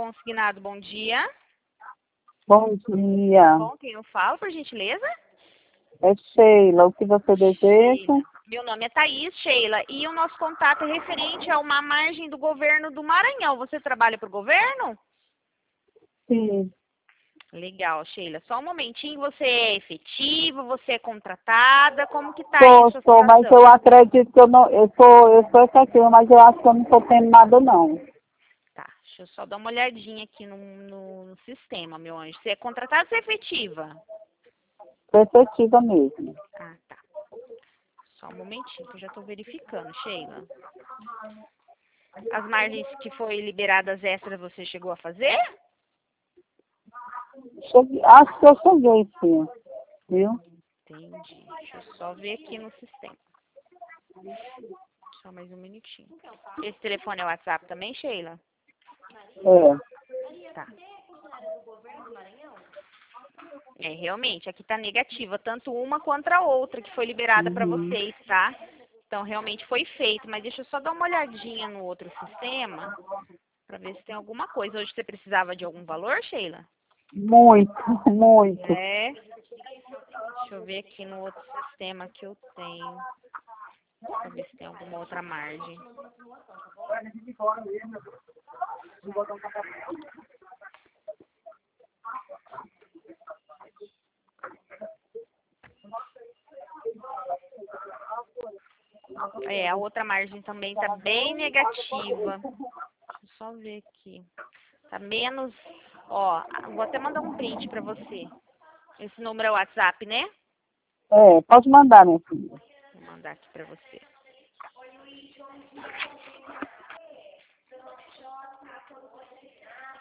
Consignado, bom dia. Bom dia. Bom, quem eu falo, por gentileza? É Sheila. O que você deseja? Sheila. Meu nome é Thaís, Sheila, e o nosso contato é referente a uma margem do governo do Maranhão. Você trabalha para o governo? Sim. Legal, Sheila. Só um momentinho, você é efetiva, você é contratada, como que tá aí a sua Sou, mas situação? eu acredito que eu sou efetiva, mas eu acho que eu não estou tendo nada, não. Tá, deixa eu só dar uma olhadinha aqui no sistema, meu anjo. Você é contratada ou você é efetiva? Sou efetiva mesmo. Ah, tá. Só um momentinho, que eu já estou verificando, Sheila. As margens que foi liberadas extras você chegou a fazer? Acho que eu cheguei, sim. Viu? Entendi. Deixa eu só ver aqui no sistema. Só mais um minutinho. Esse telefone é o WhatsApp também, Sheila? É. Tá. É, realmente, aqui tá negativa, tanto uma quanto a outra que foi liberada para Uhum. vocês, tá? Então, realmente foi feito, mas deixa eu só dar uma olhadinha no outro sistema para ver se tem alguma coisa. Hoje você precisava de algum valor, Sheila? Muito, muito. É. Deixa eu ver aqui no outro sistema que eu tenho. Pra ver se tem alguma outra margem. É, a outra margem também tá bem negativa. Deixa eu só ver aqui. Tá menos. Ó, vou até mandar um print pra você. Esse número é o WhatsApp, né? É, pode mandar, minha filha. Vou mandar aqui pra você.